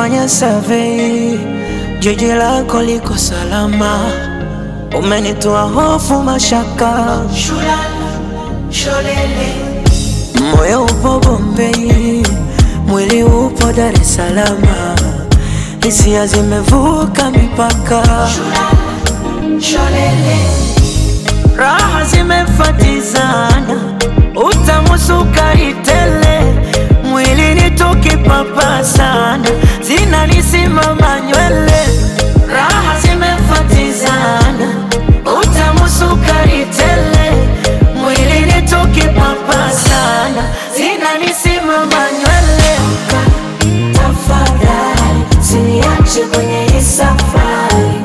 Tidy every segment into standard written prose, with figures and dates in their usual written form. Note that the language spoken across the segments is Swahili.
nimefanya survey, jiji lako liko salama, umenitoa hofu mashaka. Moyo upo Bombay, mwili upo Dar es Salaam, hisia zimevuka mipaka. Raha zimefatizana, utamu sukari tele, mwili ni tukipapa sana, zinanisimama nywele. Raha zimefatizana, utamu sukari tele, mwili ni tukipapa sana, zinanisimama nywele. Tafadhali usiniache kwenye hii safari,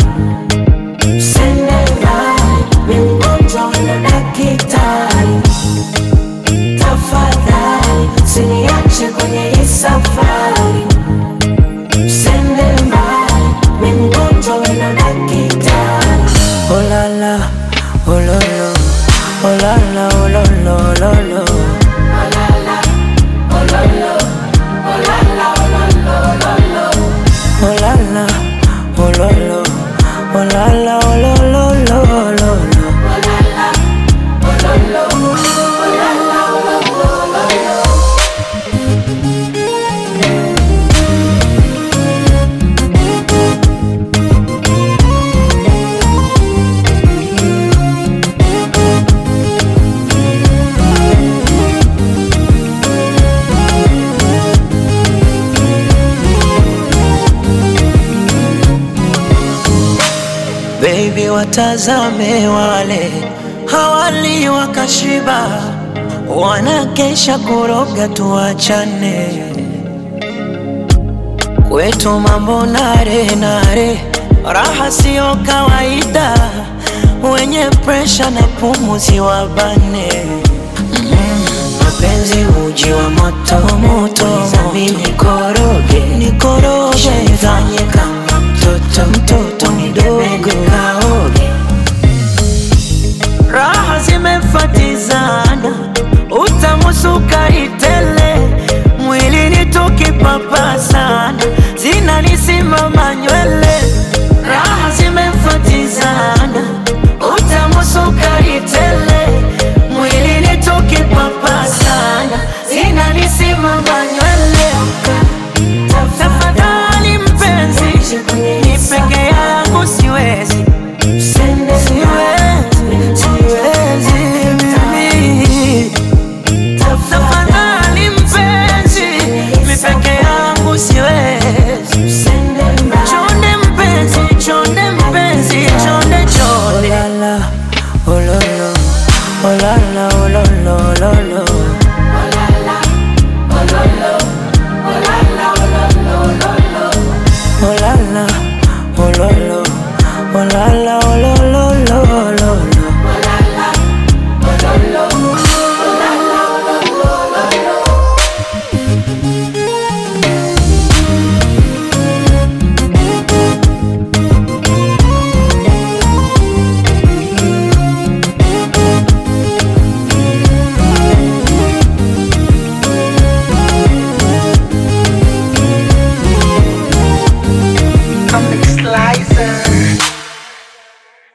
kwenye hii safari, usende mbali, mimi mgonjwa na daktari. Oh la la, oh lo lo, oh la la, oh lo lo, lo lo. Oh la la, oh lo lo, oh la la, oh lo lo, lo lo. Oh la la, oh lo lo, oh la la, oh lo lo, lo lo. Oh la la, oh lo lo, oh la la, oh lo lo, lo lo. Baby, watazame wale hawali wakashiba, wanakesha kuroga tuachane. Kwetu mambo nare nare, raha sio kawaida, wenye presha na pumuzi wabane. Mapenzi uji wa moto moto, mimi nikoroge nikoroge, nifanye kama mtoto mdogo kaoge. Raha zimefatizana, utamu sukari tele, mwili ni tukipapa sana, zinanisimama nywele. Raha zimefatizana, utamu sukari tele, mwili ni tukipapa sana, zinanisimama nywele. Tafadhali mpenzi, ni peke yangu siwezi, siwezi mimi. Tafadhali mpenzi, ni peke yangu siwezi. Chonde mpenzi, chonde mpenzi, chonde chonde. Oh la la, oh lo lo, oh la la, oh lo lo, lo lo. Oh la la, oh lo lo, oh la la, oh lo lo, lo lo. Oh la la, oh lo lo, oh la la.